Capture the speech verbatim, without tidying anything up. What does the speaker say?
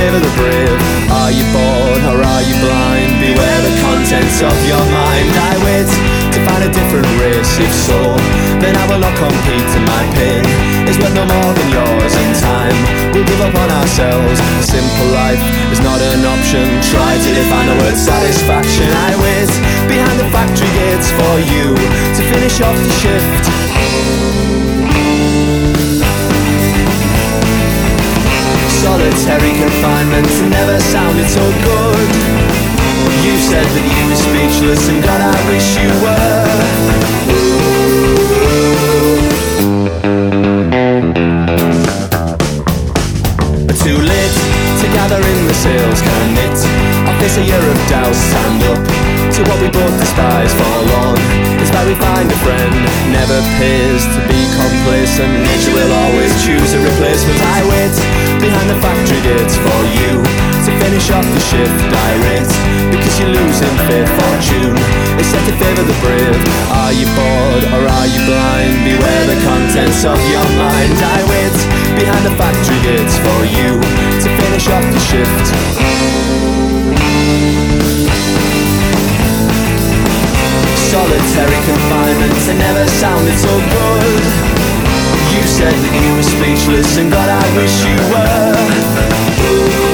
favour the brave. Are you bored or are you blind? Beware the contents of your mind. I wait to find a different race. If so, then I will not compete, and my pain is worth no more than yours. In time, we'll give up on ourselves. A simple life is not an option. Try to define the word satisfaction. I wait behind the factory gates for you to finish off the shift. Solitary confinement never sounded so good. You said that you were speechless, and God, I wish you were. Too late to gather in the sails, commit. I'll face a year of doubt, stand up to what we both despise. Forlorn is why we find a friend. Never pays to be complacent. Nature will always choose a replacement. I wait behind the factory gates for you to finish off the shift. I rate because you're losing faith. Fortune is set to favour the brave. Are you bored or are you blind? Beware the contents of your mind. I wait behind the factory gates for you to finish off the shift. Solitary confinement, it never sounded so good. You said that you were speechless, and God, I wish you were. Ooh.